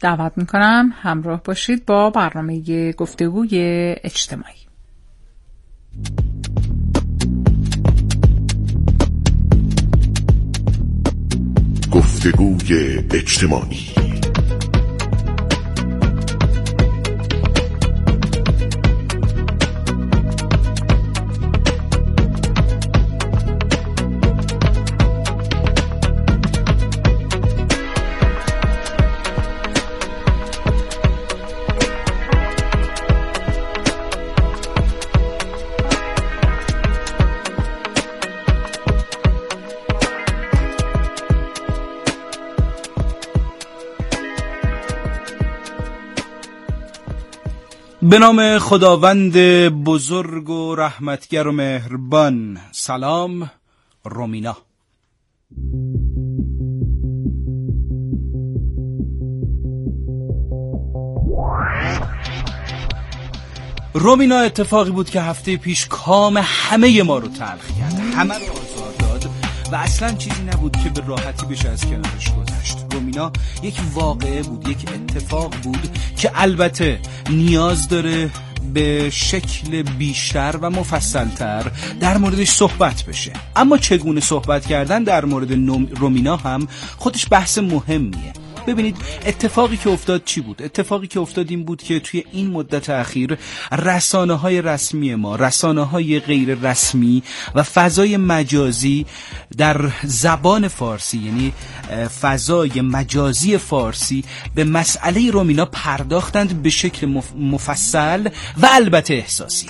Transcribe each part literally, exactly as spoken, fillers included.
دعوت میکنم همراه باشید با برنامه گفتگوی اجتماعی. گفتگوی اجتماعی. به نام خداوند بزرگ و رحمتگر و مهربان. سلام. رومینا. رومینا اتفاقی بود که هفته پیش کام همه ما رو تلخ کرد، همه رو آزار داد و اصلا چیزی نبود که به راحتی بشه از کنارش گذشت. رومینا یک واقعه بود، یک اتفاق بود که البته نیاز داره به شکل بیشتر و مفصلتر در موردش صحبت بشه. اما چگونه صحبت کردن در مورد رومینا هم خودش بحث مهمیه. ببینید اتفاقی که افتاد چی بود؟ اتفاقی که افتاد این بود که توی این مدت اخیر رسانه‌های رسمی ما، رسانه‌های غیر رسمی و فضای مجازی در زبان فارسی، یعنی فضای مجازی فارسی، به مسئله رومینا پرداختند به شکل مفصل و البته احساسی.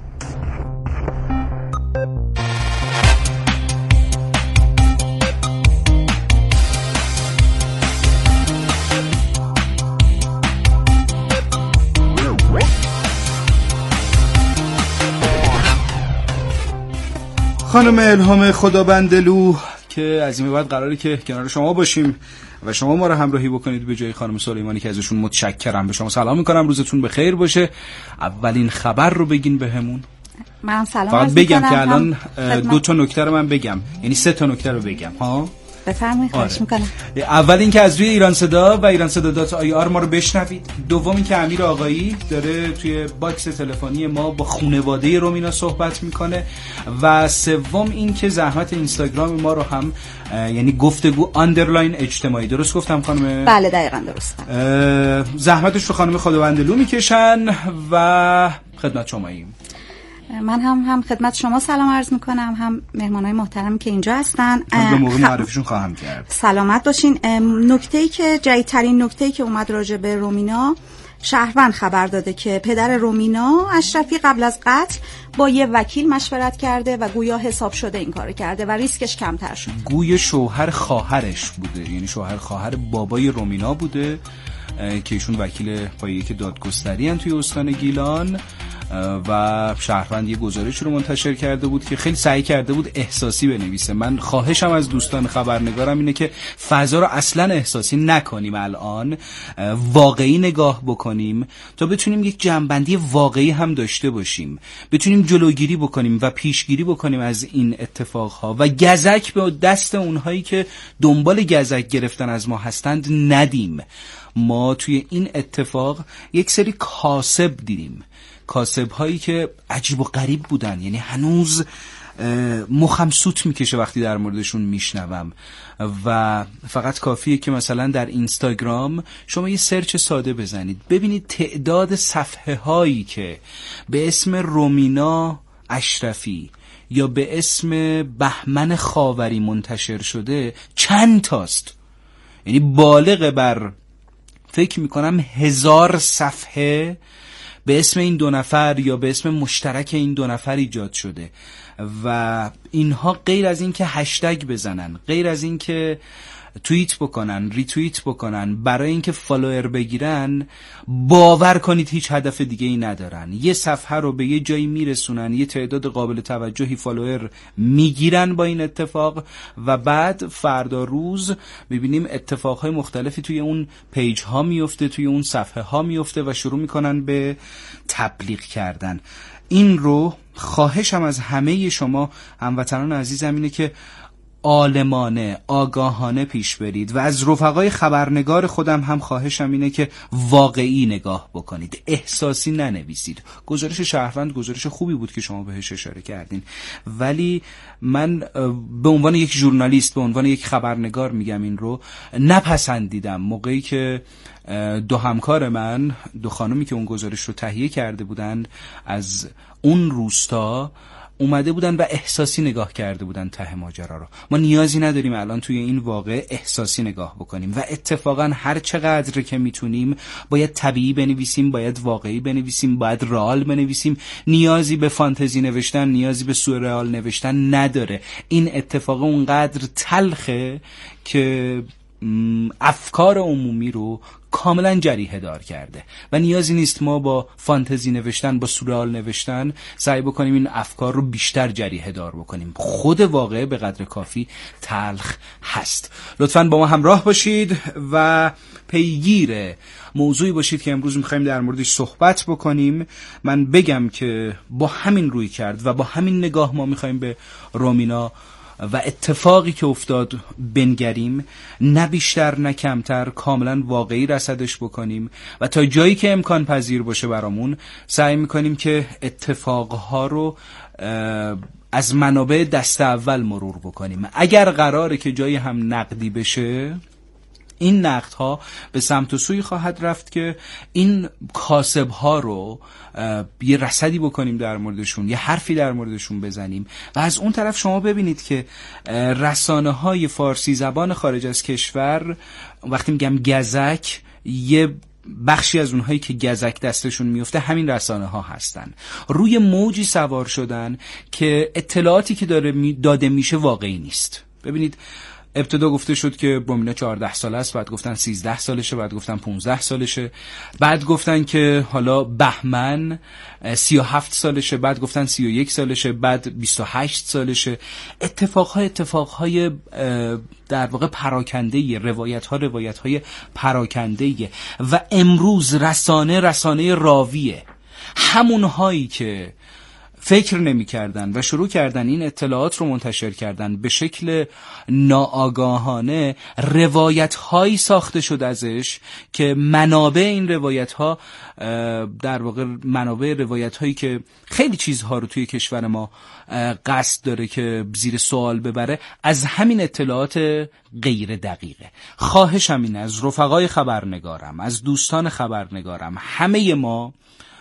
خانم الهام خدابندلو که از این بعد قراره که کنار شما باشیم و شما ما رو همراهی بکنید به جای خانم سلیمانی که ازشون متشکرم. به شما سلام میکنم، روزتون بخیر باشه. اولین خبر رو بگین بهمون. من سلام فقط بگم که الان خدمت... دو تا نکته رو من بگم، یعنی سه تا نکته رو بگم. ها بفرمایید. خواهش میکنم. اول این که از روی ایران صدا و ایران صدا دات آی آر ما رو بشنوید. دوم این که امیر آقایی داره توی باکس تلفنی ما با خانواده رومینا صحبت میکنه و سوم این که زحمت اینستاگرام ما رو هم، یعنی گفتگو آندرلاین اجتماعی، درست گفتم خانم؟ بله دقیقاً درسته. زحمتش رو خانم خدابندلو میکشن و خدمت شماییم. من هم هم خدمت شما سلام عرض میکنم، هم مهمانای محترمی که اینجا هستن. به موقع معرفیشون خواهم کرد. سلامت باشین. نکته‌ای که جدیدترین نکته‌ای که اومد راجع به رومینا، شهروند خبر داده که پدر رومینا اشرفی قبل از قتل با یه وکیل مشورت کرده و گویا حساب شده این کارو کرده و ریسکش کمتر شد. گویا شوهر خواهرش بوده، یعنی شوهر خواهر بابای رومینا بوده که ایشون وکیل پایه‌ای که دادگستری ان توی استان گیلان و شهروند یه گزارش رو منتشر کرده بود که خیلی سعی کرده بود احساسی بنویسه. من خواهشم از دوستان خبرنگارم اینه که فضا رو اصلا احساسی نکنیم، الان واقعی نگاه بکنیم تا بتونیم یک جنبندی واقعی هم داشته باشیم، بتونیم جلوگیری بکنیم و پیشگیری بکنیم از این اتفاقها و گزک به دست اونهایی که دنبال گزک گرفتن از ما هستند ندیم. ما توی این اتفاق یک سری کاسب دیدیم، کاسب هایی که عجیب و غریب بودن، یعنی هنوز مخم سوت میکشه وقتی در موردشون میشنوم و فقط کافیه که مثلا در اینستاگرام شما یه سرچ ساده بزنید، ببینید تعداد صفحه هایی که به اسم رومینا اشرفی یا به اسم بهمن خاوری منتشر شده چند تاست. یعنی بالغ بر فکر میکنم هزار صفحه به اسم این دو نفر یا به اسم مشترک این دو نفر ایجاد شده و اینها غیر از این که هشتگ بزنن، غیر از این که توییت بکنن، ریتوییت بکنن، برای اینکه فالوور بگیرن، باور کنید هیچ هدف دیگه ای ندارن. یه صفحه رو به یه جایی میرسونن، یه تعداد قابل توجهی فالوور میگیرن با این اتفاق و بعد فردا روز میبینیم اتفاقهای مختلفی توی اون پیج ها میفته، توی اون صفحه ها میفته و شروع میکنن به تبلیغ کردن. این رو خواهشم از همه شما هموطنان عزیزم اینه که عالمانه، آگاهانه پیش برید و از رفقای خبرنگار خودم هم خواهشم اینه که واقعی نگاه بکنید، احساسی ننویسید. گزارش شهروند گزارش خوبی بود که شما بهش اشاره کردین، ولی من به عنوان یک ژورنالیست، به عنوان یک خبرنگار میگم این رو نپسندیدم موقعی که دو همکار من، دو خانومی که اون گزارش رو تهیه کرده بودن از اون روستا اومده بودن و احساسی نگاه کرده بودن ته ماجرا رو. ما نیازی نداریم الان توی این واقعه احساسی نگاه بکنیم و اتفاقا هر چقدر که میتونیم باید طبیعی بنویسیم، باید واقعی بنویسیم، باید رئال بنویسیم. نیازی به فانتزی نوشتن، نیازی به سورئال نوشتن نداره. این اتفاق اونقدر تلخه که افکار عمومی رو کاملا جریحه دار کرده و نیازی نیست ما با فانتزی نوشتن، با سورئال نوشتن سعی بکنیم این افکار رو بیشتر جریحه دار بکنیم. خود واقعه به قدر کافی تلخ هست. لطفاً با ما همراه باشید و پیگیر موضوعی باشید که امروز می‌خوایم در موردش صحبت بکنیم. من بگم که با همین روی کرد و با همین نگاه ما می‌خوایم به رومینا و اتفاقی که افتاد بنگریم، نه بیشتر نه کمتر، کاملا واقعی رصدش بکنیم و تا جایی که امکان پذیر باشه برامون سعی میکنیم که اتفاقها رو از منابع دست اول مرور بکنیم. اگر قراره که جایی هم نقدی بشه، این نقدها به سمت و سوی خواهد رفت که این کاسب‌ها رو یه رصدی بکنیم در موردشون، یه حرفی در موردشون بزنیم و از اون طرف شما ببینید که رسانه‌های فارسی زبان خارج از کشور، وقتی میگم گزک، یه بخشی از اونهایی که گزک دستشون میفته همین رسانه ها هستن. روی موجی سوار شدن که اطلاعاتی که داره داده میشه واقعی نیست. ببینید ابتدا گفته شد که رومینا چهارده ساله است، بعد گفتن سیزده سالشه، بعد گفتن پانزده سالشه، بعد گفتن که حالا بهمن سی و هفت سالشه، بعد گفتن سی و یک سالشه، بعد بیست و هشت سالشه. اتفاقهای اتفاقهای در واقع پراکنده‌ای، روایت‌ها روایت‌های پراکنده‌ای و امروز رسانه رسانه راویه. همونهایی که فکر نمی کردن و شروع کردن این اطلاعات رو منتشر کردن به شکل ناآگاهانه، روایت هایی ساخته شد ازش که منابع این روایت ها در واقع منابع روایت هایی که خیلی چیزها رو توی کشور ما قصد داره که زیر سوال ببره، از همین اطلاعات غیر دقیقه. خواهشم این از رفقای خبرنگارم، از دوستان خبرنگارم، همه ما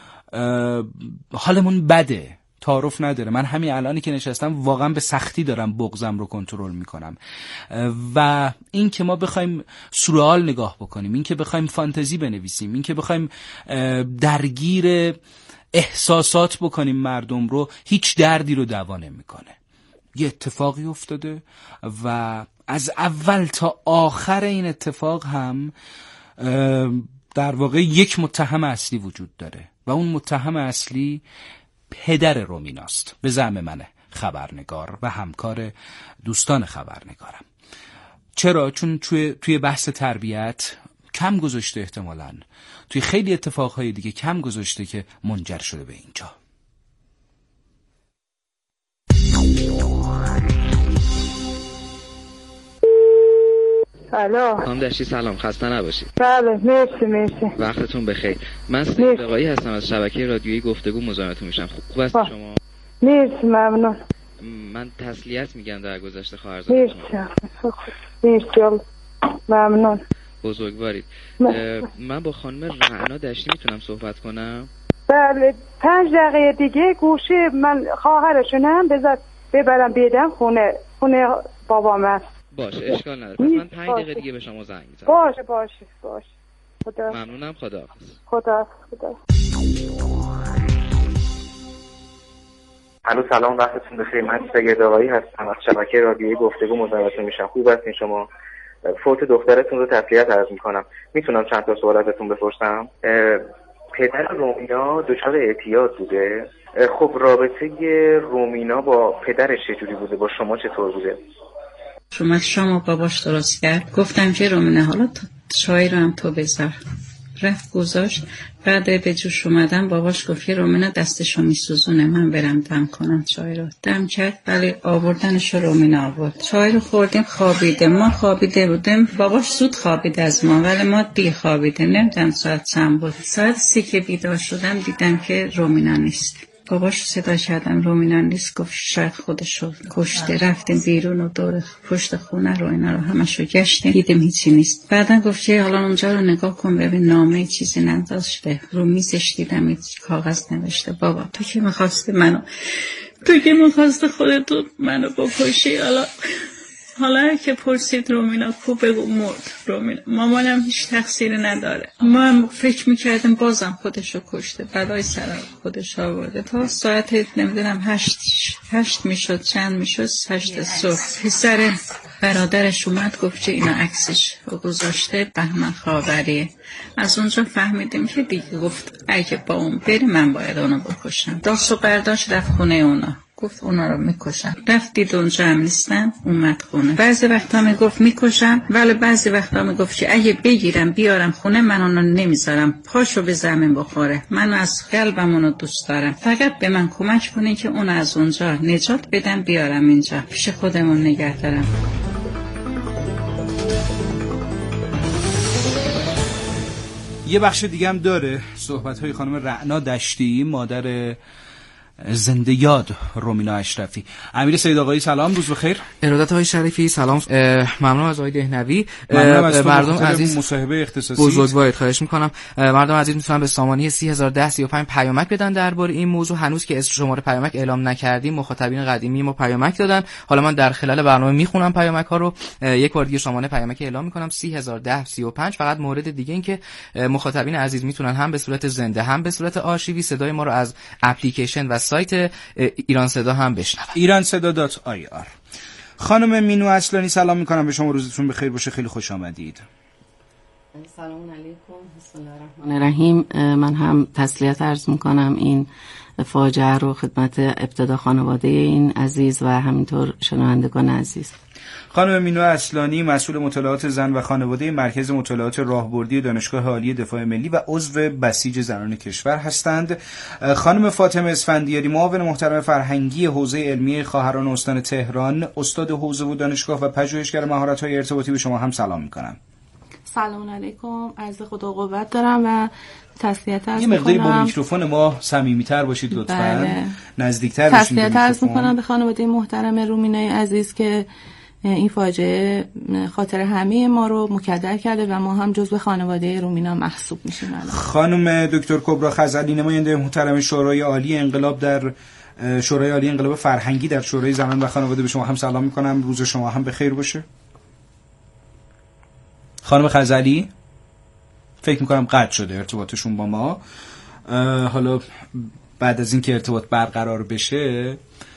حالمون بده، تعارف نداره. من همین الانی که نشستم واقعا به سختی دارم بغضم رو کنترل میکنم و این که ما بخوایم سورئال نگاه بکنیم، این که بخوایم فانتزی بنویسیم، این که بخوایم درگیر احساسات بکنیم مردم رو، هیچ دردی رو دوا نمیکنه. یه اتفاقی افتاده و از اول تا آخر این اتفاق هم در واقع یک متهم اصلی وجود داره و اون متهم اصلی پدر رومیناست، به زعم من خبرنگار و همکار دوستان خبرنگارم. چرا؟ چون توی توی بحث تربیت کم گذاشته، احتمالاً توی خیلی اتفاقهای دیگه کم گذاشته که منجر شده به اینجا. الو خانم دشتی سلام، خسته نباشید. بله مرسی مرسی. وقتتون بخیر. من سید آقایی هستم از شبکه رادیویی گفتگو مزاحمتون میشم. خوب هست شما؟ مرسی ممنون. من تسلیت میگم در گذشته خواهرزاده. مرسی مرسی ممنون. بزرگوارید. من با خانم رعنا دشتی میتونم صحبت کنم؟ بله پنج دقیقه دیگه گوشه من خواهرشونم بذار ببرم بیدم خونه خونه بابام است. باشه اشکال نداره. من پنج دقیقه دیگه به شما زنگ میزنم. باشه باشه باشه. خدا ممنونم. خداحافظ. خدا خدا. الو سلام، وقتتون بخیر. من سید آقایی هستم از شبکه رادیویی گفتگو مزاحمتون میشم. خوب هستین شما؟ فوت دخترتون رو تسلیت عرض میکنم. میتونم چند تا سوال ازتون بپرسم؟ پدر رومینا دچار اعتیاد بوده. خب رابطه رومینا با پدرش چجوری بوده؟ با شما چطور بوده؟ شما شما باباش درست کرد. گفتم که رومینا حالا تو چای رو هم تو بذار، رفت گذاشت. بعد به جوش اومدم باباش گفت که رومینا دستشو میسوزونه، من برم دم کنم چای رو. دم کرد ولی آوردنشو رومینا آورد. چای رو خوردیم خوابیده. ما خوابیده بودیم، باباش زود خوابید از ما ولی ما دیر خوابیده. نمیدونم ساعت چند بود. ساعت سی که بیدار شدم دیدم که رومینا نیست. باباش صدا کردم رومینا نیست. گفت شاید خودشو کشته. رفتیم بیرون و دور پشت خونه رو اینا رو همشو گشتیم، دیدیم هیچی نیست. بعدا گفت که حالا اونجا رو نگاه کن ببین نامه چیزی نداشته. رو میزش دیدم هیچ کاغذ نوشته. بابا تو که میخواستی منو تو که میخواستی خودتو منو بکشی، حالا حالا که پرسید رومینا کو بگو مرد. رومینا مامانم هیچ تقصیری نداره. ما هم فکر میکردیم بازم خودشو کشته، بلای سر خودش آورده. تا ساعت نمیدونم هشت هشت میشد چند میشد هشت صبح پسر برادرش اومد گفت که اینا عکسش رو گذاشته بهمن خاوریه. از اونجا فهمیدیم که دیگه گفت اگه با اون بری من باید اونو بکشم. داشت و برداشت رفت خونه اونا، گفت اونا رو میکشم. رفت دید اونجا هم نیستن، اومد خونه. بعضی وقتا میگفت میکشم ولی بعضی وقتا میگفت که اگه بگیرم بیارم خونه من اونو نمیذارم پاشو به زمین بخوره. من از قلبم اونو دوست دارم، فقط به من کمک کنین که اون از اونجا نجات بدم بیارم اینجا پیش خودمون نگه دارم. یه بخش دیگه هم داره صحبت‌های خانم رعنا دشتی، مادر زنده یاد رومینا اشرفی. امیر سید آقایی سلام، روز بخیر. ارادت آقای شریفی سلام. ممنون از آقای دهنوی. مردم عزیز مصاحبه اختصاصی بزرگوارید خواهش میکنم. مردم عزیز میتونن به سامانه سی هزار و ده سی و پنج پیامک بدن درباره این موضوع. هنوز که اسم شماره پیامک اعلام نکردیم، مخاطبین قدیمی ما پیامک دادن. حالا من در خلال برنامه میخونم پیامک ها رو. یک بار دیگه سامانه پیامک اعلام میکنم سی هزار و ده سی و پنج. فقط مورد دیگه این که مخاطبین عزیز میتونن هم به صورت زنده هم به صورت آرشیوی صدای ما رو از اپلیکیشن و سایت ایران صدا هم بشنوید. ایران صدا دات آی آر. خانم مینو اصلانی سلام میکنم به شما، روزتون بخیر باشه، خیلی خوش آمدید. سلام علیکم، بسم الله الرحمن الرحیم. من هم تسلیت عرض میکنم این فاجعه رو خدمت ابتدا خانواده این عزیز و همینطور شنوندگان عزیز. خانم مینو اصلانی مسئول مطالعات زن و خانواده مرکز مطالعات راهبردی دانشگاه عالی دفاع ملی و عضو بسیج زنان کشور هستند. خانم فاطمه اسفندیاری معاون محترم فرهنگی حوزه علمی خواهران استان تهران، استاد حوزه و دانشگاه و پژوهشگر مهارت‌های ارتباطی، به شما هم سلام می‌کنم. سلام علیکم، عرض خدا قوت دارم و تسلیت عرض می‌کنم. یه مقداری با میکروفون ما صمیمیت‌تر باشید لطفاً. بله. نزدیک‌تر بشید. تسلیت عرض می‌کنم به خانواده محترم رومینای عزیز که این فاجعه خاطر همه ما رو مکدر کرده و ما هم جزو خانواده رومینا محسوب میشیم. خانم دکتر کبرا خزعلی نماینده محترم شورای عالی انقلاب در شورای عالی انقلاب فرهنگی در شورای زنان و خانواده، به شما هم سلام میکنم، روز شما هم بخیر باشه. خانم خزعلی فکر میکنم قطع شده ارتباطشون با ما. حالا بعد از اینکه ارتباط برقرار بشه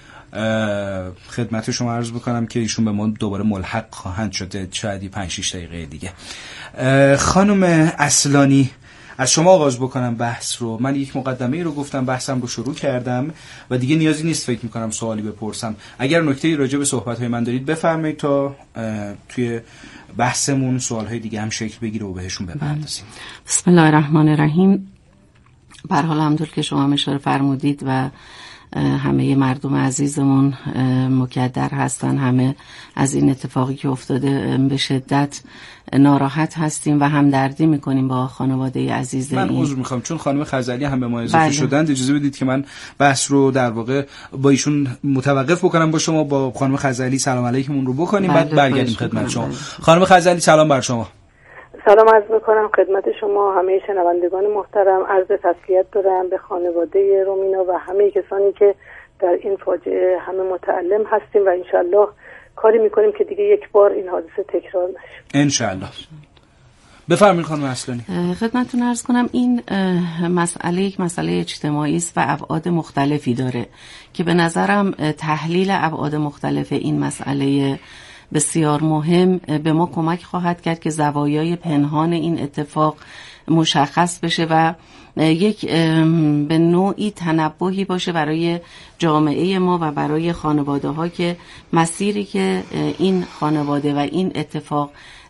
خدمت شما عرض بکنم که ایشون به ما دوباره ملحق خواهند شده، شاید پنج شش دقیقه دیگه. خانم اصلانی از شما آغاز بکنم بحث رو. من یک مقدمه رو گفتم، بحثم رو شروع کردم و دیگه نیازی نیست فکر میکنم سوالی بپرسم. اگر نکته‌ای راجع به صحبت‌های من دارید بفرمایید تا توی بحثمون سوال‌های دیگه هم شکل بگیره و بهشون بپردازیم. بسم الله الرحمن الرحیم. به هر حال همونطور که شما اشاره فرمودید و همه مردم عزیزمون مکدر هستن، همه از این اتفاقی که افتاده به شدت ناراحت هستیم و همدردی میکنیم با خانواده عزیز. من عذر میخوام چون خانم خزعلی هم به ما اضافه شدند، اجازه بدید که من بحث رو در واقع با ایشون متوقف بکنم. با شما با خانم خزعلی سلام علیکم اون رو بکنیم، بعد برگردیم خدمت شما. خانم خزعلی سلام بر شما. سلام عرض میکنم خدمت شما همه شنوندگان محترم. عرض تسلیت دارم به خانواده رومینا و همه کسانی که در این فاجعه همه متألم هستیم و انشالله کاری میکنیم که دیگه یک بار این حادثه تکرار نشه انشالله. بفرمایید خانم اصلانی. خدمتتون عرض کنم این مسئله یک مسئله اجتماعی است و ابعاد مختلفی داره که به نظرم تحلیل ابعاد مختلف این مسئله بسیار مهم به ما کمک خواهد کرد که زوایای پنهان این اتفاق مشخص بشه و یک به نوعی تنبهی باشه برای جامعه ما و برای خانواده ها که مسیری که این خانواده و این اتفاق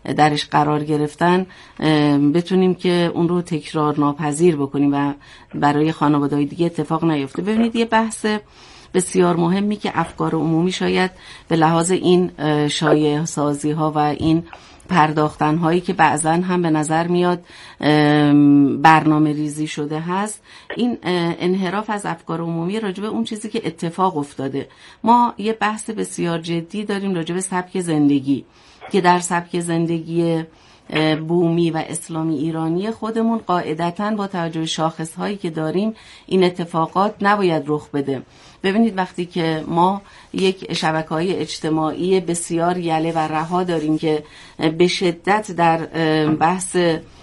درش قرار گرفتن بتونیم که اون رو تکرار ناپذیر بکنیم و برای خانواده‌های دیگه اتفاق نیفته. ببینید یه بحث بسیار مهمی که افکار عمومی شاید به لحاظ این شایعه سازی ها و این پرداختن هایی که بعضا هم به نظر میاد برنامه ریزی شده هست، این انحراف از افکار عمومی راجع به اون چیزی که اتفاق افتاده. ما یه بحث بسیار جدی داریم راجع به سبک زندگی که در سبک زندگی بومی و اسلامی ایرانی خودمون قاعدتاً با توجه به شاخص‌هایی که داریم این اتفاقات نباید رخ بده. ببینید وقتی که ما یک شبکه‌های اجتماعی بسیار یله و رها داریم که به شدت در بحث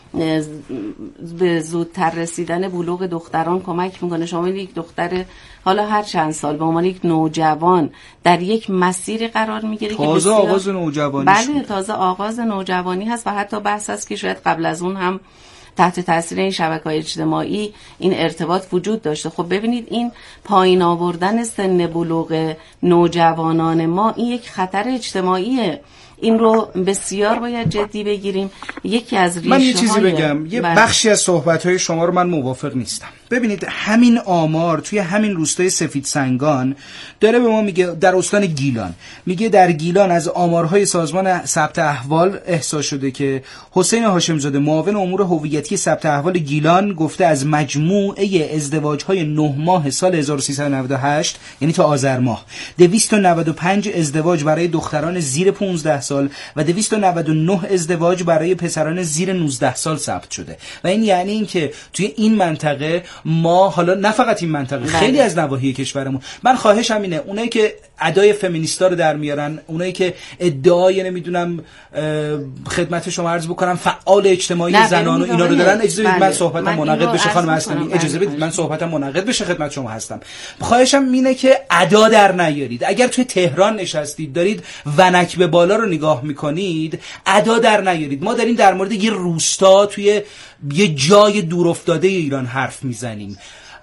به زودتر رسیدن بلوغ دختران کمک میکنه. شما یک دختر حالا هر چند سال به عنوان یک نوجوان در یک مسیری قرار میگیره که تازه آغاز نوجوانی، بله تازه آغاز نوجوانی هست و حتی بحث هست که شاید قبل از اون هم تحت تاثیر این شبکه‌های اجتماعی این ارتباط وجود داشته. خب ببینید این پایین آوردن سن بلوغ نوجوانان ما این یک خطر اجتماعیه، این رو بسیار باید جدی بگیریم. یکی از ریشه من یه چیزی های... بگم، یه بله. بخشی از صحبت‌های شما رو من موافق نیستم. ببینید همین آمار توی همین روستای سفید سنگان داره به ما میگه، در استان گیلان میگه در گیلان از آمارهای سازمان ثبت احوال احصا شده که حسین هاشمزاده معاون امور هویتی ثبت احوال گیلان گفته از مجموعه ازدواج‌های نه ماه سال هزار و سیصد و نود و هشت یعنی تا آذر ماه دویست و نود و پنج ازدواج برای دختران زیر پانزده سال و دویست و نود و نه ازدواج برای پسران زیر نوزده سال ثبت شده و این یعنی این که توی این منطقه ما، حالا نه فقط این منطقه، خیلی از نواحی کشورمون، من خواهشم اینه اونایی که ادای فمینیستا رو در میارن، اونایی که ادعای نمیدونم خدمت شما عرض بکنم فعال اجتماعی زنان و اینا رو دارن، اجازه بدید من صحبتم منعقد بشه خانم اسلمی، اجازه بدید من صحبتم منعقد بشه، خدمت شما هستم. خواهشم اینه که ادا در نیارید. اگر توی تهران نشستید دارید ونک به بالا رو نگاه میکنید، ادا در نیارید. ما داریم در مورد یه روستا توی یه جای دورافتاده ایران حرف میزنیم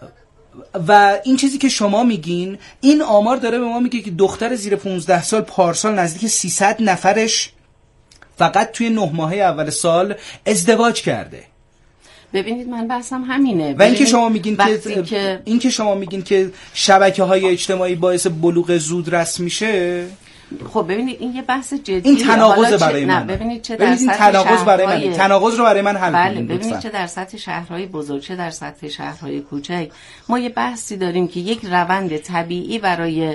و این چیزی که شما میگین، این آمار داره به ما میگه که دختر زیر پانزده سال پارسال نزدیک سیصد نفرش فقط توی نه ماهه اول سال ازدواج کرده. ببینید من بحثم همینه. و اینکه شما میگین که, که این که شما میگین که شبکه‌های اجتماعی باعث بلوغ زودرس میشه، خب ببینید این یه بحث جدیه. این تناقض برای من. نه ببینید چه در سطح تناقض برای من. این تناقض رو برای من حل بله کنید. ببینید چه در سطح شهرهای بزرگ چه در سطح شهرهای کوچک ما یه بحثی داریم که یک روند طبیعی برای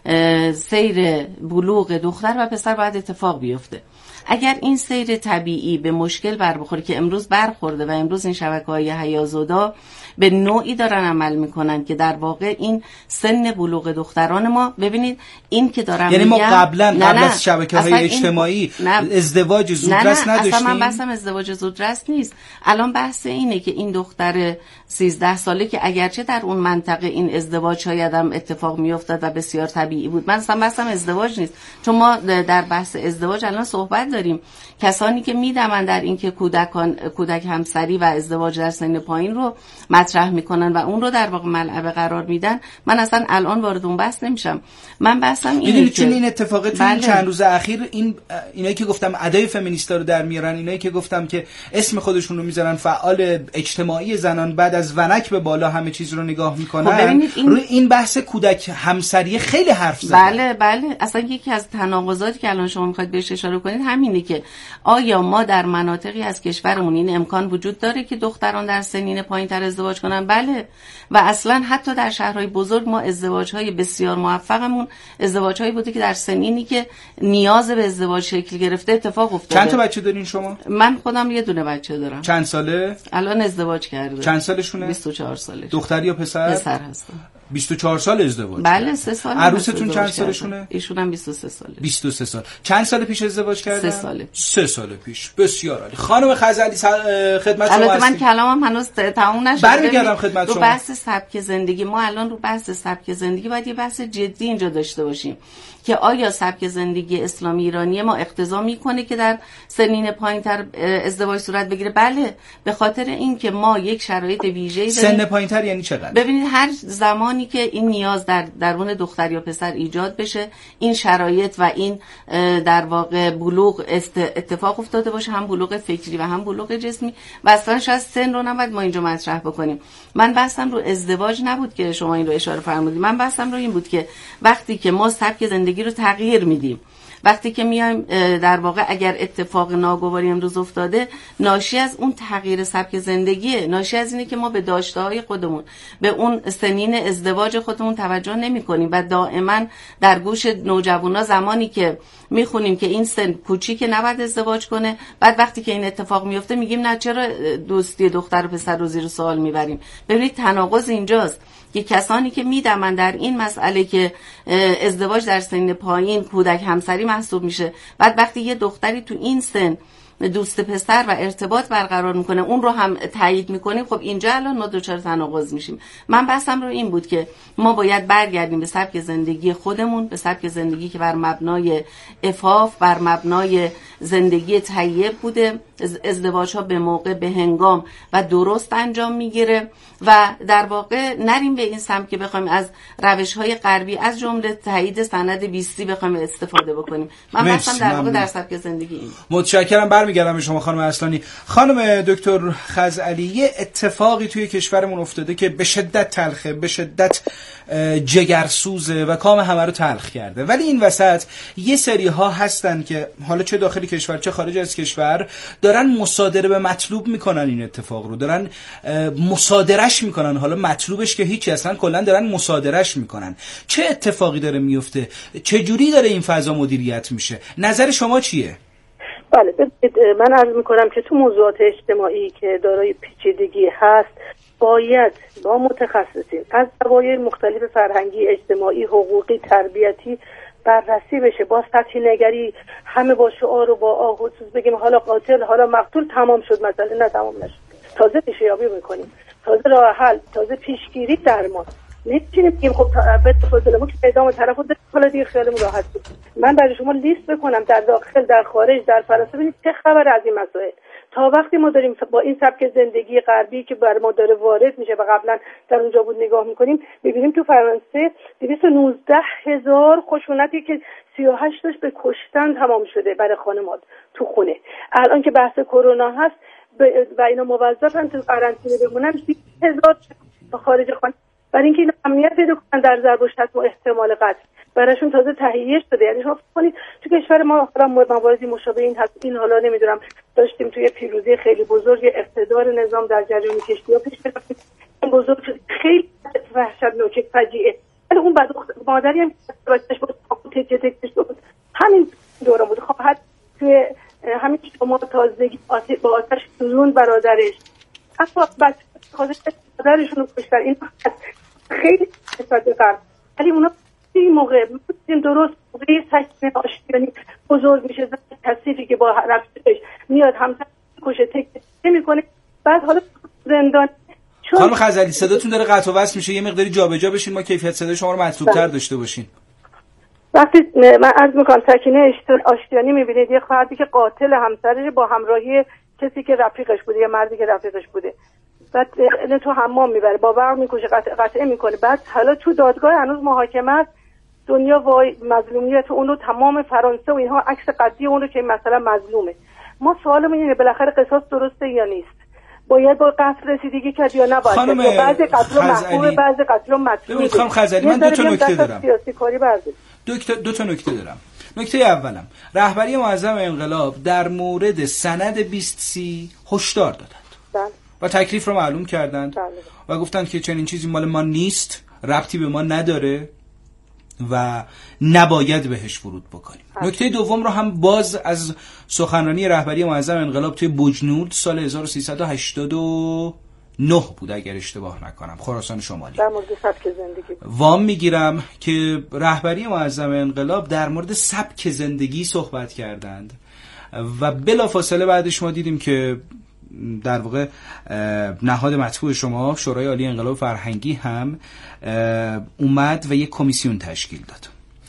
سیر بلوغ دختر و پسر باید اتفاق بیفته. اگر این سیر طبیعی به مشکل بر بخوره که امروز برخورده و امروز این شبکه‌های حیازودا به نوعی دارن عمل میکنن که در واقع این سن بلوغ دختران ما، ببینید این که دارم یعنی ما قبلا نه قبل نه. از شبکه‌های اجتماعی نه. ازدواج زودرس نداشتیم. اصلا من بحثم ازدواج زودرس نیست. الان بحث اینه که این دختر سیزده ساله که اگرچه در اون منطقه این ازدواج شاید هم اتفاق میافتاد و بسیار طبیعی بود، من اصلا بحثم ازدواج نیست، چون ما در بحث ازدواج الان صحبت داریم. کسانی که میدمن در این که کودکان کودک همسری و ازدواج در سن پایین رو مطرح میکنن و اون رو در واقع ملعبه قرار میدن، من اصلا الان وارد اون بحث نمیشم. من بحثم اینه که چون این اتفاقات تو بله. این چند روز اخیر این اینایی که گفتم ادای فمینیستا رو در میارن، اینایی که گفتم که اسم خودشون رو میذارن فعال اجتماعی زنان، بعد از ونک به بالا همه چیز رو نگاه میکنن، خب این... روی این بحث کودک همسری خیلی حرف زدن. بله بله اصلا یکی از تناقضاتی که الان شما میخواید بهش اشاره کنید همینه که آیا ما در مناطقی از کشورمون این امکان وجود داره که دختران در سنین پایین‌تر ازدواج کنن؟ بله. و اصلا حتی در شهرهای بزرگ ما ازدواج‌های بسیار موفقمون ازدواج‌هایی بوده که در سنینی که نیاز به ازدواج شکل گرفته اتفاق افتاده. چند تا بچه دارین شما؟ من خودم یه دونه بچه دارم. چند ساله؟ الان ازدواج کرده. چند سالشونه؟ بیست و چهار ساله. دختر یا پسر؟ پسر هستم. بیست و چهار سال ازدواج. بله سه سال. عروستون چند سالشونه؟ ایشون هم بیست و سه ساله. بیست و سه سال. چند سال پیش ازدواج کردن؟ سه سال. سه سال پیش. بسیار عالی. خانم خزعلی خدمت شما هستم. من کلامم هنوز تموم نشده. برمیگردم خدمت شما. رو بحث سبک زندگی ما الان رو بحث سبک زندگی باید یه بحث جدی اینجا داشته باشیم که آیا سبک زندگی اسلامی ایرانی ما اقتضا میکنه که در سنین پایینتر ازدواج صورت بگیره؟ بله، به خاطر این که ما یک شرایط ویژه‌ای داریم. سن پایینتر یعنی چقدر؟ ببینید هر زمان زمانی که این نیاز در درون دختر یا پسر ایجاد بشه، این شرایط و این در واقع بلوغ اتفاق افتاده باشه، هم بلوغ فکری و هم بلوغ جسمی، و اصلا شاید سن رو نباید ما اینجا مطرح بکنیم. من بحثم رو ازدواج نبود که شما این رو اشاره فرمودید، من بحثم رو این بود که وقتی که ما سبک زندگی رو تغییر میدیم، وقتی که میایم در واقع اگر اتفاق ناگواری امروز افتاده ناشی از اون تغییر سبک زندگیه، ناشی از اینه که ما به داشته‌های خودمون، به اون سنین ازدواج خودمون توجه نمی‌کنیم و دائما در گوش نوجوانا زمانی که میخونیم که این سن کوچیکه نباید ازدواج کنه، بعد وقتی که این اتفاق میفته میگیم نه چرا دوستی دختر و پسر رو زیر سوال میبریم. ببینید تناقض اینجاست که کسانی که میدمن در این مسئله که ازدواج در سن پایین کودک همسری محسوب میشه، بعد وقتی یه دختری تو این سن دوست پسر و ارتباط برقرار میکنه اون رو هم تایید میکنیم، خب اینجا الان ما دوچار تناقض میشیم. من بحثم رو این بود که ما باید برگردیم به سبک زندگی خودمون، به سبک زندگی که بر مبنای عفاف، بر مبنای زندگی طیب بوده، ازدواج ها به موقع، به هنگام و درست انجام میگیره و در واقع نریم به این سمت که بخوایم از روش های غربی از جمله تایید سند بیستی بخوایم استفاده بکنیم. من بحثم در واقع در سبک زندگی این. متشکرم. برمیگردم به شما خانم اصلانی. خانم دکتر خزعلی، یه اتفاقی توی کشورمون افتاده که به شدت تلخه، به شدت جگرسوزه و کام همه رو تلخ کرده، ولی این وسط یه سری ها هستن که حالا چه داخل کشور چه خارج از کشور دارن مصادره به مطلوب میکنن، این اتفاق رو دارن مصادرهش میکنن. حالا مطلوبش که هیچی، اصلا کلا دارن مصادرهش میکنن. چه اتفاقی داره میفته؟ چه جوری داره این فضا مدیریت میشه؟ نظر شما چیه؟ بله، من عرض میکنم که تو موضوعات اجتماعی که دارای پیچیدگی هست باید با متخصصین از زوایای مختلف فرهنگی، اجتماعی، حقوقی، تربیتی بررسی بشه. با سطحی نگری همه با شعار و با آه و سوز بگیم حالا قاتل حالا مقتول تمام شد، مثلا نه تمام نشد. تازه پیشیابی میکنیم، تازه راه حل، تازه پیشگیری، درمان. نمی‌تونیم بگیم خب به تفاضل ما که اعدام طرفو ده حالا دیگه خیالمون راحت بود. من برای شما لیست بکنم در داخل، در خارج، در فرانسه، ببینید چه خبر از این مسائل. تا وقتی ما داریم با این سبک زندگی غربی که بر ما داره وارد میشه و قبلا در اونجا بود نگاه میکنیم، میبینیم تو فرانسه دویست و نوزده هزار خشونتی که سی و هشت تاش به کشتن تمام شده برای خانم‌ها تو خونه. الان که بحث کرونا هست و اینا موظفن تو قرنطینه بمونن، بیست هزار خارج خانه برای اینکه اینا امنیت پیدا کنن در ضرب و شتم و احتمال قتل براشون تازه تهیه شده. یعنی شما فکر کنید تو کشور ما حالا مواردی مشابه این هست. این حالا نمیدونم داشتیم توی پیروزی خیلی بزرگ اقتدار نظام در جریان کشتی‌ها پیش رفتیم، بزرگ شد، خیلی وحشتناک، فجیعه. ولی اون بعد مادری هم بچه‌ش بود تکه تکه شد، همین دوران بود. خواهد توی همین شما تازگی با آتش سوزون برادرش، اصلا بچه خودش برادرشون رو کشتن. این خیلی استفاده کرد. ولی اونا این موقع این درست موقع سکن آشتیانی بزرگ میشه، کثیفی که با رفتش میاد همسر کشه تک نمیکنه، بعد حالا زندان. خانم خزعلی صداتون داره قطع و وصل میشه، یه مقداری جابجا بشین ما کیفیت صدای شما رو مطلوب‌تر داشته باشین. وقتی من عرض میکنم سکینه آشتیانی میبینید یه خواهدی که قاتل همسرش با همراهی کسی که رفیقش بوده یا مردی که رفیقش بوده، بعد اینو تو حمام میبره، با برق میکشه، قطع قطعه میکنه. بعد حالا تو دادگاه هنوز محاکمه است، دنیا وای مظلومیت اون رو، تمام فرانسه و اینها عکس قضیه اون رو که مثلا مظلومه. ما سوالمون اینه بالاخره قصاص درسته یا نیست؟ باید با قتل رسیدگی کرد یا نباید؟ خانم بعضی قتل محبوب، بعضی قتل مطلوب. خانم خزعلی من دو تا نکته دارم. سیاسی کاری برده. دو تا دو تا نکته دارم. نکته اولم، رهبری معظم انقلاب در مورد سند بیست سی هشدار دادند. بله. و تکلیف رو معلوم کردند. بله. و گفتند که چنین چیزی مال ما نیست، ربطی به ما نداره و نباید بهش ورود بکنیم. نکته دوم رو هم باز از سخنرانی رهبری معظم انقلاب توی بوجنورد سال هزار و سیصد و هشتاد و نه بود اگر اشتباه نکنم، خراسان شمالی. در مورد سبک زندگی وام میگیرم که رهبری معظم انقلاب در مورد سبک زندگی صحبت کردند و بلافاصله بعدش ما دیدیم که در واقع نهاد مطبوع شما شورای عالی انقلاب فرهنگی هم اومد و یک کمیسیون تشکیل داد.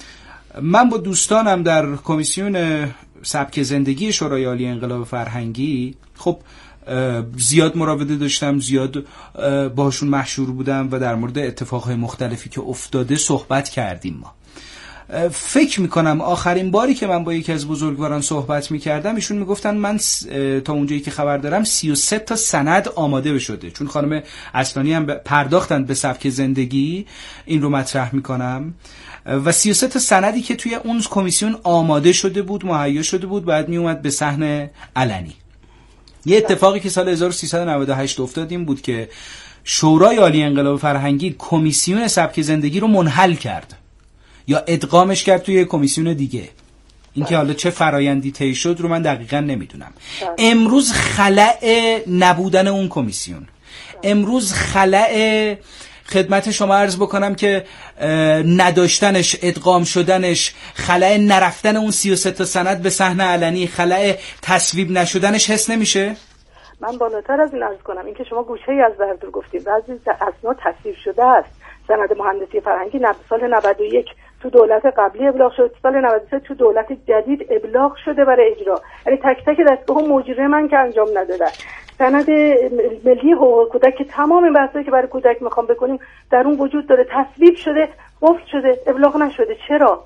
من با دوستانم در کمیسیون سبک زندگی شورای عالی انقلاب فرهنگی خب زیاد مراوده داشتم، زیاد باشون محشور بودم و در مورد اتفاقهای مختلفی که افتاده صحبت کردیم. ما فکر میکنم آخرین باری که من با یکی از بزرگواران صحبت میکردم ایشون میگفتن من تا اونجایی که خبر دارم سی و سه تا سند آماده شده، چون خانم اصلانی هم پرداختن به سبک زندگی، این رو مطرح میکنم، و سی و سه تا سندی که توی اون کمیسیون آماده شده بود، مهیا شده بود، بعد میومد به صحن علنی. یه اتفاقی که سال هزار و سیصد و نود و هشت افتاد این بود که شورای عالی انقلاب فرهنگی کمیسیون سبک زندگی رو منحل کرد یا ادغامش کرد توی کمیسیون دیگه. اینکه حالا چه فرایندی طی شد رو من دقیقاً نمیدونم. امروز خلأ نبودن اون کمیسیون، امروز خلأ خدمت شما عرض بکنم که نداشتنش، ادغام شدنش، خلأ نرفتن اون سی و سه تا سند به صحن علنی، خلأ تصویب نشدنش حس نمیشه؟ من بالاتر از این عرض کنم، اینکه شما گوشه‌ای از درد گفتید، بعضی اسناد تصویب شده است. سند مهندسی فرهنگی سال نود و یک تو دولت قبلی ابلاغ شد، سال نود و سه تو دولت جدید ابلاغ شده برای اجرا، یعنی تک تک دستگاه مجری من که انجام ندادن. سند ملی حقوق کودک که تمام این بحثایی که برای کودک میخوام بکنیم در اون وجود داره، تصویب شده، قفل شده، ابلاغ نشده. چرا؟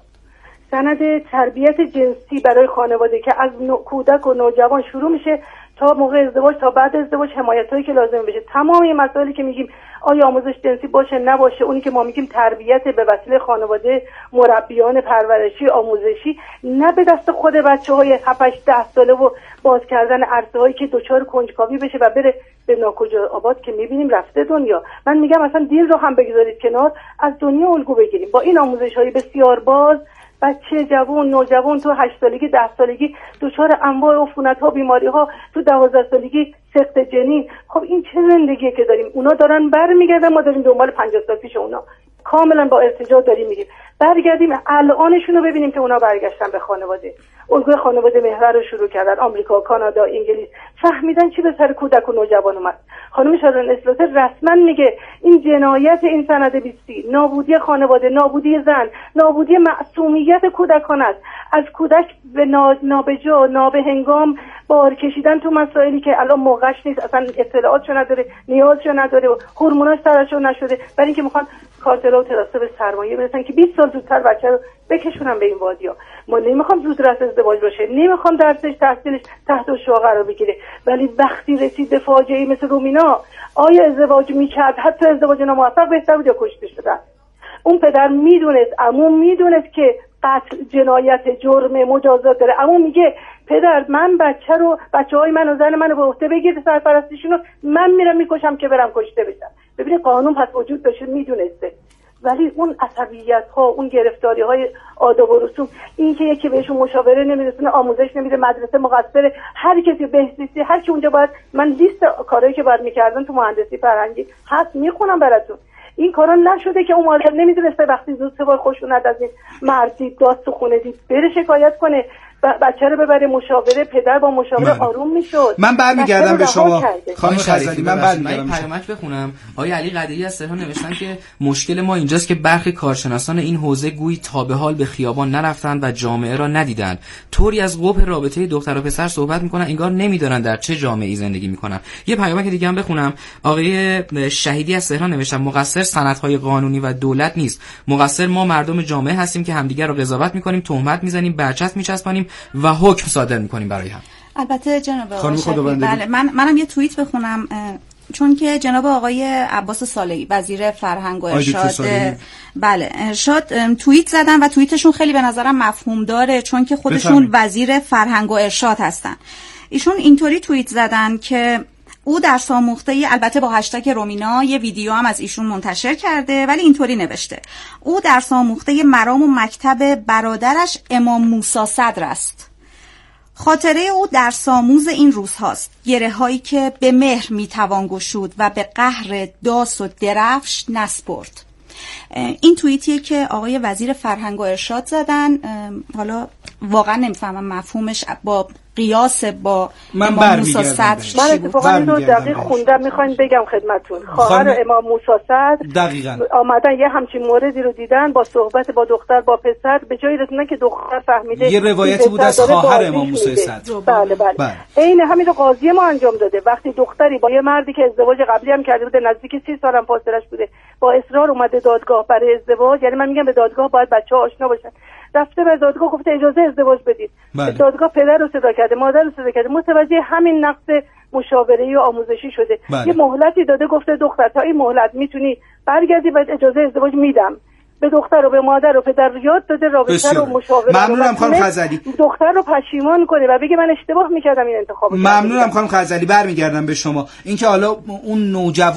سند تربیت جنسی برای خانواده که از کودک و نوجوان شروع میشه تا موقع ازدواج تا بعد ازدواج، حمایتایی که لازم بشه، تمام این مسائلی که میگیم آیا آموزش جنسی باشه نباشه، اونی که ما میگیم تربیت به وسیله خانواده، مربیان پرورشی، آموزشی، نه به دست خود بچه‌های هفت هشت ده ساله و باز کردن عرصه‌هایی که دچار کنجکاوی بشه و بره به ناکجا آباد که میبینیم رفته دنیا. من میگم اصلا دین رو هم بگذارید کنار، از دنیا الگو بگیریم. با این آموزش‌های بسیار باز بچه جوان، نوجوان تو هشت سالگی، ده سالگی دچار انواع عفونت‌ها، بیماری‌ها، تو دوازده سالگی سقط جنین. خب این چه زندگیه که داریم؟ اونا دارن برمیگردن، ما داریم دنبال پنجاه سال پیش اونا. کاملا با ارتجاع داریم میگیم برگردیم الانشون رو ببینیم که اونا برگشتن به خانواده، الگوی خانواده محور رو شروع کردن. آمریکا، کانادا، انگلیس فهمیدن چی به سر کودک و نوجوان اومد. خانم شارون اسلاتر رسما میگه این جنایت این سند بیستی، نابودی خانواده، نابودی زن، نابودی معصومیت کودکان است. از کودک به نابجا، نابهنگام بار کشیدن تو مسائلی که الان موقعش نیست، اصلا اطلاعاتشو نداره، نیازشو نداره، هورموناش سرشو نشده، برای اینکه میخوان کارتلا و تراسه به سرمایه برسن که بیست سال زودتر بچه رو بکشونن به این وادیا. ما نمیخوام زودرس ازدواج باشه، نمیخوام درسش تحصیلش تحت الشعاع قرار بگیره، ولی وقتی رسید به فاجعه مثل رومینا، آیا ازدواج میکرد؟ حتی ازدواج ناموفق بهتر بود یا کشته شدن؟ اون پدر میدونست، عموم میدونست که قتل جنایت، جرم، مجازات داره. عموم میگه پدر من بچه رو، بچه های من و زن من رو به عهده بگیر، سرپرستیشون رو من میرم میکشم که برم کشته بشم. ببینید قانون پس وجود داشته، میدونسته، ولی اون عصبیت ها، اون گرفتاری های آداب و رسوم، این که یکی بهشون مشاوره نمیرسونه، آموزش نمیده، مدرسه مقصره، هر کسی بهزیستی، هر کی اونجا باید، من لیست کارهایی که باید میکردن تو مهندسی فرهنگی هست میخونم براتون. این کارا نشده که اون مادر نمیدونسته وقتی زود سه بار خوش اومد از این مردی داد تو خونه دید بره شکایت کنه، بچه رو ببره مشاوره، پدر با مشاوره من. آروم میشد. من برمیگردم به شما خانم خزعلی، من برمیگردم من پیامک بخونم. آقای علی قدیری از تهران نوشتن که مشکل ما اینجاست که برخی کارشناسان این حوزه گویی تا به حال به خیابان نرفتند و جامعه را ندیدند، طوری از قبح رابطه دختر و پسر صحبت میکنن انگار نمیدونن در چه جامعه‌ای زندگی میکنن. یه پیامک دیگه هم بخونم. آقای شهیدی از تهران نوشتن مقصر سندهای قانونی و دولت نیست، مقصر ما مردم جامعه هستیم که همدیگر رو قضاوت میکنیم، تهمت میزنیم، برچسب میچسبانیم و حکم صادر میکنیم برای هم. البته جناب آقای بله من منم یه توییت بخونم، چون که جناب آقای عباس صالحی وزیر فرهنگ و ارشاد بله ارشاد توییت زدن و توییتشون خیلی به نظرم مفهوم داره، چون که خودشون بفرمید. وزیر فرهنگ و ارشاد هستن. ایشون اینطوری توییت زدن که او در ساموخته، البته با هشتگ رومینا، یه ویدیو هم از ایشون منتشر کرده، ولی اینطوری نوشته: او در ساموخته مرام و مکتب برادرش امام موسی صدر است. خاطره او در ساموز این روزهاست، گره هایی که به مهر میتوان گشود و به قهر داس و درفش نسپرد. این توییتیه که آقای وزیر فرهنگ و ارشاد زدن. حالا واقعا نمیفهمم مفهومش با قیاس با من امام موسی صدر چی من بود؟ اتفاقا اینو دقیق خوندم، میخواین بگم خدمتتون. خواهر امام موسی صدر دقیقاً آمدن یه همچین موردی رو دیدن، با صحبت با دختر با پسر به جایی رسیدن که دختر فهمیده یه روایتی بود از خواهر امام موسی صدر. بله بله, بله. عین همین رو قاضی ما انجام داده. وقتی دختری با یه مردی که ازدواج قبلی هم کرده بوده، نزدیک سی سال هم فاصله‌اش بوده، با اصرار اومده دادگاه برای ازدواج، یعنی من میگم به دادگاه باید بچه‌ها آشنا باشن، رفته به دادگاه گفته اجازه ازدواج بدید. بله. دادگاه پدر رو صدا کرده، مادر رو صدا کرده، متوجه همین نقص مشاوره‌ای و آموزشی شده. بله. یه مهلتی داده، گفته دختر تا این مهلت میتونی برگردی بعد اجازه ازدواج میدم. به دختر و به مادر و پدر یاد داده رابطه رو مشاوره. ممنونم خانم خزعلی. دختر رو پشیمان کنه و بگه من اشتباه میکردم این انتخاب. ممنونم خانم خزعلی. برمیگردم به شما. اینکه حالا اون نوجوان